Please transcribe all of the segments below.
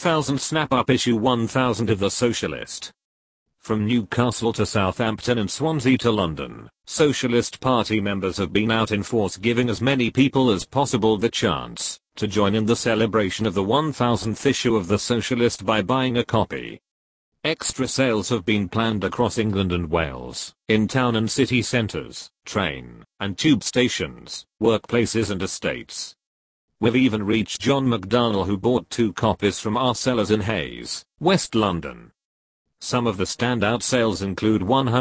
1000 snap up issue 1000 of the Socialist. From Newcastle to Southampton and Swansea to London, Socialist Party members have been out in force giving as many people as possible the chance to join in the celebration of the 1000th issue of the Socialist by buying a copy. Extra sales have been planned across England and Wales, in town and city centres, train and tube stations, workplaces and estates. We've even reached John McDonnell, who bought 2 copies from our sellers in Hayes, West London. Some of the standout sales include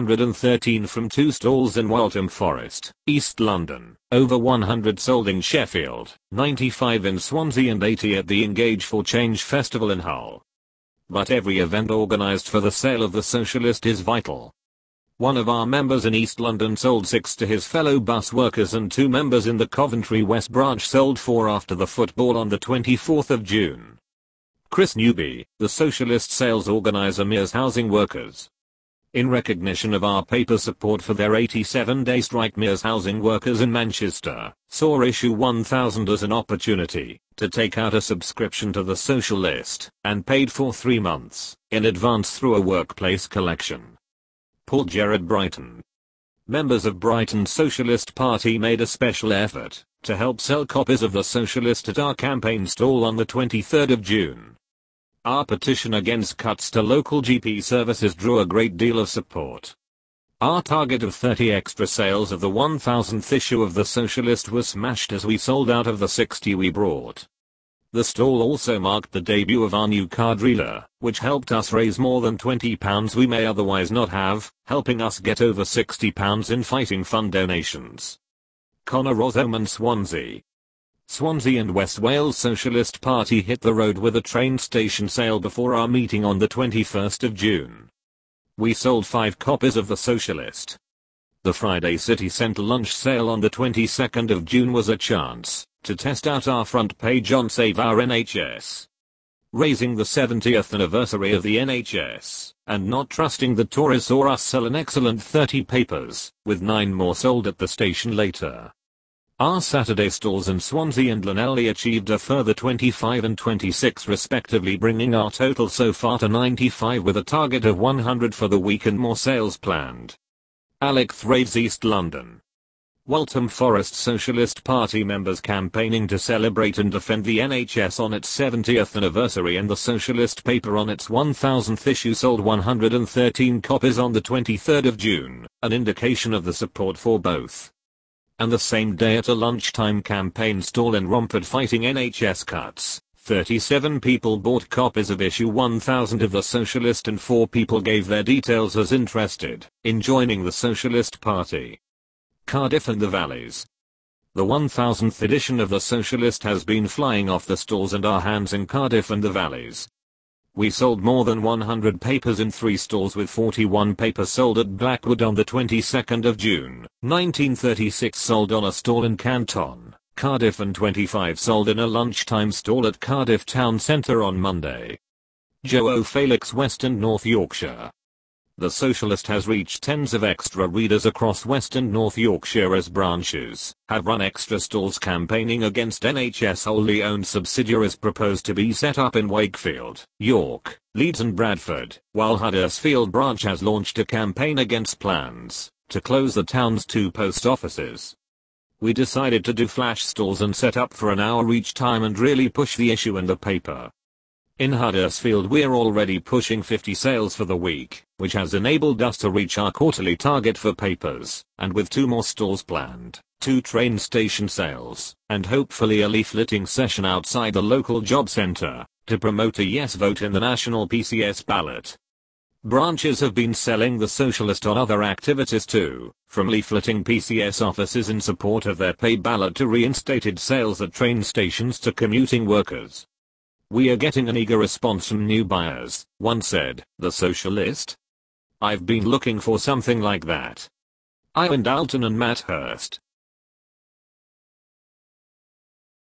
113 from 2 stalls in Waltham Forest, East London, over 100 sold in Sheffield, 95 in Swansea and 80 at the Engage for Change Festival in Hull. But every event organised for the sale of the Socialist is vital. One of our members in East London sold 6 to his fellow bus workers, and 2 members in the Coventry West branch sold 4 after the football on the 24th of June. Chris Newby, the Socialist sales organiser, Mears Housing Workers. In recognition of our paper support for their 87-day strike, Mears Housing Workers in Manchester saw issue 1000 as an opportunity to take out a subscription to the Socialist, and paid for 3 months in advance through a workplace collection. Paul Gerard, Brighton. Members of Brighton Socialist Party made a special effort to help sell copies of the Socialist at our campaign stall on the 23rd of June. Our petition against cuts to local GP services drew a great deal of support. Our target of 30 extra sales of the 1000th issue of the Socialist was smashed as we sold out of the 60 we brought. The stall also marked the debut of our new card reader, which helped us raise more than £20 we may otherwise not have, helping us get over £60 in fighting fund donations. Connor Rotherman, Swansea. Swansea and West Wales Socialist Party hit the road with a train station sale before our meeting on the 21st of June. We sold 5 copies of the Socialist. The Friday City Centre lunch sale on the 22nd of June was a chance to test out our front page on Save Our NHS. Raising the 70th anniversary of the NHS, and not trusting the Tories saw us sell an excellent 30 papers, with 9 more sold at the station later. Our Saturday stalls in Swansea and Llanelli achieved a further 25 and 26 respectively, bringing our total so far to 95 with a target of 100 for the week and more sales planned. Alec Thraves, East London. Waltham Forest Socialist Party members campaigning to celebrate and defend the NHS on its 70th anniversary, and the Socialist paper on its 1000th issue sold 113 copies on the 23rd of June, an indication of the support for both. And the same day at a lunchtime campaign stall in Romford fighting NHS cuts, 37 people bought copies of issue 1000 of the Socialist and 4 people gave their details as interested in joining the Socialist Party. Cardiff and the Valleys. The 1000th edition of the Socialist has been flying off the stalls and our hands in Cardiff and the Valleys. We sold more than 100 papers in 3 stalls, with 41 papers sold at Blackwood on the 22nd of June, 1936 sold on a stall in Canton, Cardiff, and 25 sold in a lunchtime stall at Cardiff Town Centre on Monday. Joe O'Felix, West and North Yorkshire. The Socialist has reached tens of extra readers across West and North Yorkshire as branches have run extra stalls campaigning against NHS wholly owned subsidiaries proposed to be set up in Wakefield, York, Leeds and Bradford, while Huddersfield branch has launched a campaign against plans to close the town's 2 post offices. We decided to do flash stalls and set up for an hour each time and really push the issue in the paper. In Huddersfield we're already pushing 50 sales for the week, which has enabled us to reach our quarterly target for papers, and with 2 more stalls planned, 2 train station sales, and hopefully a leafleting session outside the local job centre, to promote a yes vote in the national PCS ballot. Branches have been selling the Socialist on other activities too, from leafleting PCS offices in support of their pay ballot to reinstated sales at train stations to commuting workers. We are getting an eager response from new buyers. One said, "The Socialist? I've been looking for something like that." Iwan Dalton and Matt Hurst.